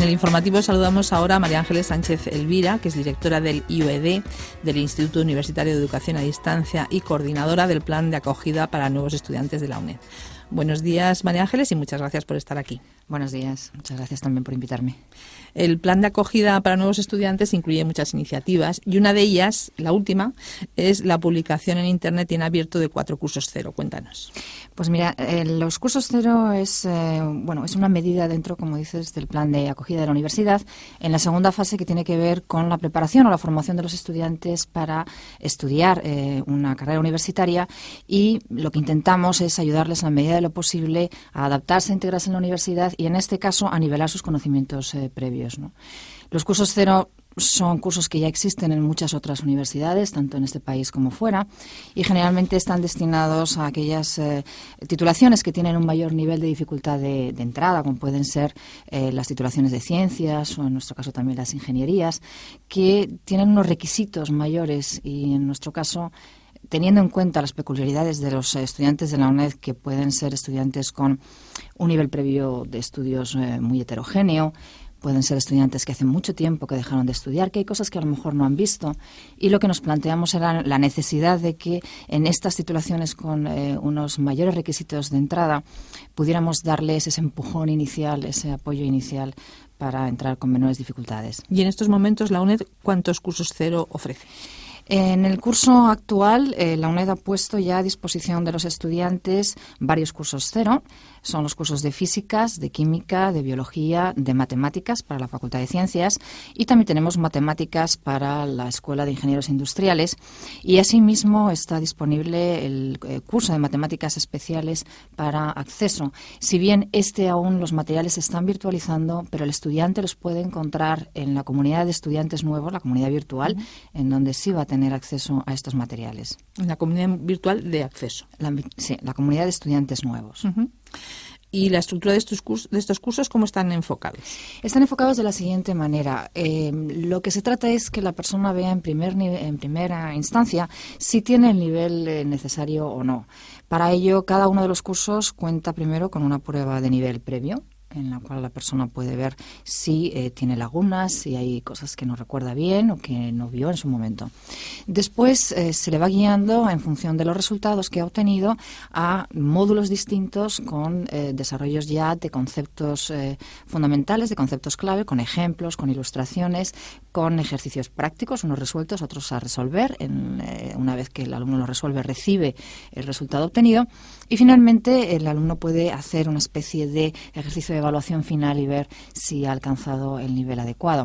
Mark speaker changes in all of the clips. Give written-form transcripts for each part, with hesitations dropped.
Speaker 1: el informativo saludamos ahora a María Ángeles Sánchez Elvira, que es directora del IUED, del Instituto Universitario de Educación a Distancia y coordinadora del Plan de Acogida para Nuevos Estudiantes de la UNED. Buenos días, María Ángeles, y muchas gracias por estar aquí.
Speaker 2: Buenos días, muchas gracias también por invitarme.
Speaker 1: El plan de acogida para nuevos estudiantes incluye muchas iniciativas y una de ellas, la última, es la publicación en Internet y en abierto de 4 cursos cero. Cuéntanos.
Speaker 2: Pues mira, los cursos cero es una medida dentro, como dices, del plan de acogida de la universidad, en la segunda fase que tiene que ver con la preparación o la formación de los estudiantes para estudiar una carrera universitaria, y lo que intentamos es ayudarles a la medida de lo posible a adaptarse, a integrarse en la universidad y en este caso a nivelar sus conocimientos previos, ¿no? Los cursos cero son cursos que ya existen en muchas otras universidades, tanto en este país como fuera, y generalmente están destinados a aquellas titulaciones que tienen un mayor nivel de dificultad de entrada, como pueden ser las titulaciones de ciencias o en nuestro caso también las ingenierías, que tienen unos requisitos mayores y en nuestro caso, teniendo en cuenta las peculiaridades de los estudiantes de la UNED, que pueden ser estudiantes con un nivel previo de estudios muy heterogéneo, pueden ser estudiantes que hace mucho tiempo que dejaron de estudiar, que hay cosas que a lo mejor no han visto, y lo que nos planteamos era la necesidad de que en estas titulaciones con unos mayores requisitos de entrada pudiéramos darles ese empujón inicial, ese apoyo inicial para entrar con menores dificultades.
Speaker 1: Y en estos momentos la UNED, ¿cuántos cursos cero ofrece?
Speaker 2: En el curso actual, la UNED ha puesto ya a disposición de los estudiantes varios cursos cero. Son los cursos de físicas, de química, de biología, de matemáticas para la Facultad de Ciencias, y también tenemos matemáticas para la Escuela de Ingenieros Industriales, y asimismo está disponible el curso de matemáticas especiales para acceso. Si bien aún los materiales se están virtualizando, pero el estudiante los puede encontrar en la comunidad de estudiantes nuevos, la comunidad virtual, en donde sí va a tener acceso a estos materiales.
Speaker 1: En la comunidad virtual de acceso.
Speaker 2: Sí, la comunidad de estudiantes nuevos.
Speaker 1: ¿Y la estructura de estos cursos cómo están enfocados?
Speaker 2: Están enfocados de la siguiente manera. Lo que se trata es que la persona vea en primera instancia si tiene el nivel necesario o no. Para ello, cada uno de los cursos cuenta primero con una prueba de nivel previo, en la cual la persona puede ver si tiene lagunas, si hay cosas que no recuerda bien o que no vio en su momento. Después se le va guiando en función de los resultados que ha obtenido a módulos distintos con desarrollos ya de conceptos fundamentales, de conceptos clave, con ejemplos, con ilustraciones, con ejercicios prácticos, unos resueltos, otros a resolver. Una vez que el alumno lo resuelve, recibe el resultado obtenido, y finalmente el alumno puede hacer una especie de ejercicio de evaluación final y ver si ha alcanzado el nivel adecuado.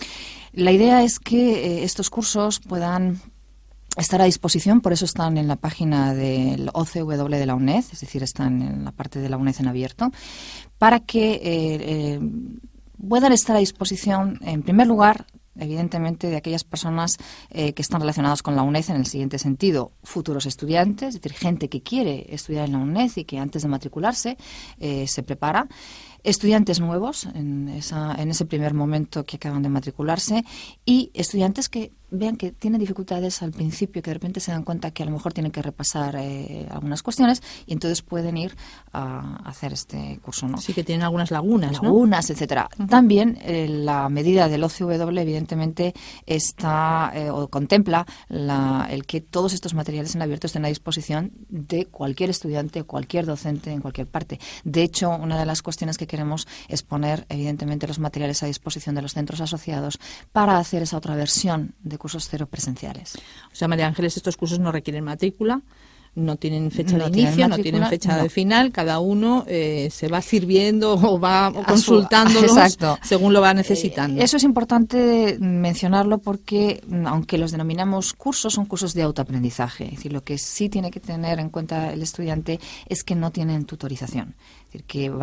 Speaker 2: La idea es que estos cursos puedan estar a disposición, por eso están en la página del OCW de la UNED, es decir, están en la parte de la UNED en abierto, para que puedan estar a disposición, en primer lugar, evidentemente, de aquellas personas que están relacionadas con la UNED en el siguiente sentido: futuros estudiantes, es decir, gente que quiere estudiar en la UNED y que antes de matricularse se prepara. Estudiantes nuevos en ese primer momento que acaban de matricularse, y estudiantes que vean que tienen dificultades al principio, que de repente se dan cuenta que a lo mejor tienen que repasar algunas cuestiones y entonces pueden ir a hacer este curso, ¿no?
Speaker 1: Sí, que tienen algunas lagunas,
Speaker 2: etcétera. También la medida del OCW evidentemente está o contempla el que todos estos materiales en abierto estén a disposición de cualquier estudiante, cualquier docente en cualquier parte. De hecho, una de las cuestiones que queremos es poner evidentemente los materiales a disposición de los centros asociados para hacer esa otra versión de cursos cero presenciales.
Speaker 1: O sea, María Ángeles, estos cursos no requieren matrícula, no tienen fecha de inicio, no tienen fecha de final, cada uno se va sirviendo o va consultándolos según lo va necesitando.
Speaker 2: Eso es importante mencionarlo porque, aunque los denominamos cursos, son cursos de autoaprendizaje. Es decir, lo que sí tiene que tener en cuenta el estudiante es que no tienen tutorización. Es decir, que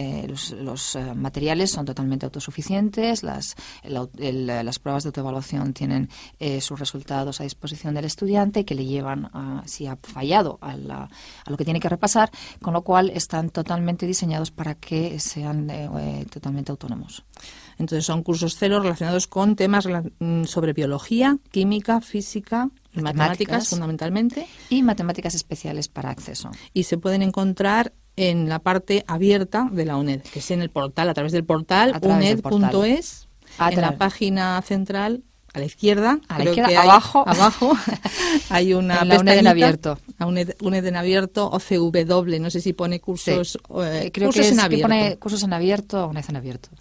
Speaker 2: los materiales son totalmente autosuficientes, las pruebas de autoevaluación tienen sus resultados a disposición del estudiante, que le llevan si ha fallado a lo que tiene que repasar, con lo cual están totalmente diseñados para que sean totalmente autónomos.
Speaker 1: Entonces son cursos cero relacionados con temas sobre biología, química, física. matemáticas fundamentalmente.
Speaker 2: Y matemáticas especiales para acceso.
Speaker 1: Y se pueden encontrar en la parte abierta de la UNED, que es en el portal, a través del portal uned.es, en la página central, a la izquierda,
Speaker 2: abajo,
Speaker 1: hay una
Speaker 2: pestañita, UNED en abierto.
Speaker 1: UNED en abierto, o CW, no sé si pone cursos,
Speaker 2: creo
Speaker 1: cursos
Speaker 2: que
Speaker 1: en abierto.
Speaker 2: Que pone cursos en abierto o UNED en abierto.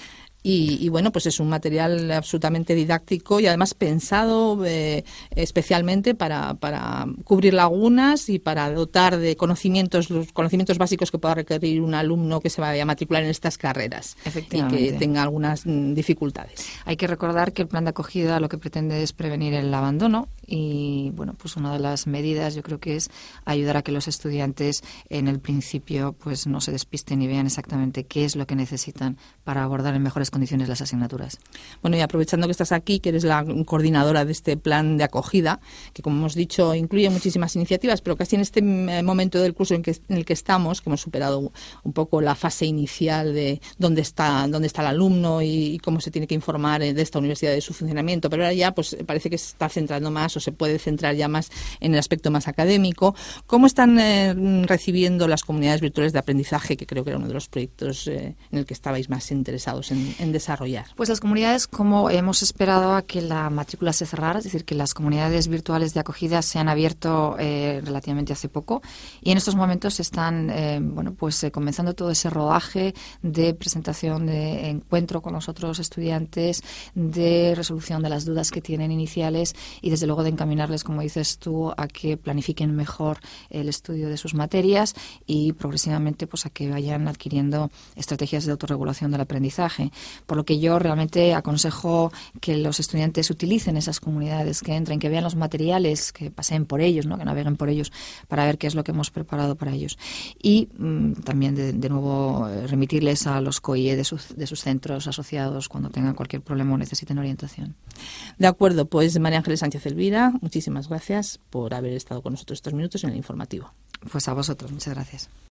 Speaker 1: Y bueno, pues es un material absolutamente didáctico y además pensado especialmente para cubrir lagunas y para dotar de conocimientos, los conocimientos básicos que pueda requerir un alumno que se vaya a matricular en estas carreras y que tenga algunas dificultades.
Speaker 2: Hay que recordar que el plan de acogida lo que pretende es prevenir el abandono y bueno, pues una de las medidas yo creo que es ayudar a que los estudiantes en el principio pues no se despisten y vean exactamente qué es lo que necesitan para abordar en mejores condiciones las asignaturas.
Speaker 1: Bueno, y aprovechando que estás aquí, que eres la coordinadora de este plan de acogida, que como hemos dicho incluye muchísimas iniciativas, pero casi en este momento del curso en el que estamos, que hemos superado un poco la fase inicial de dónde está el alumno y cómo se tiene que informar de esta universidad de su funcionamiento, pero ahora ya pues parece que se está centrando más o se puede centrar ya más en el aspecto más académico. ¿Cómo están recibiendo las comunidades virtuales de aprendizaje, que creo que era uno de los proyectos en el que estabais más interesados en desarrollar?
Speaker 2: Pues las comunidades, como hemos esperado a que la matrícula se cerrara, es decir, que las comunidades virtuales de acogida se han abierto relativamente hace poco y en estos momentos están comenzando todo ese rodaje de presentación, de encuentro con los otros estudiantes, de resolución de las dudas que tienen iniciales y desde luego de encaminarles, como dices tú, a que planifiquen mejor el estudio de sus materias y progresivamente pues a que vayan adquiriendo estrategias de autorregulación del aprendizaje. Por lo que yo realmente aconsejo que los estudiantes utilicen esas comunidades, que entren, que vean los materiales, que paseen por ellos, ¿no? Que naveguen por ellos para ver qué es lo que hemos preparado para ellos. Y también de nuevo remitirles a los COIE de sus centros asociados cuando tengan cualquier problema o necesiten orientación.
Speaker 1: De acuerdo, pues María Ángeles Sánchez Elvira, muchísimas gracias por haber estado con nosotros estos minutos en el informativo.
Speaker 2: Pues a vosotros, muchas gracias.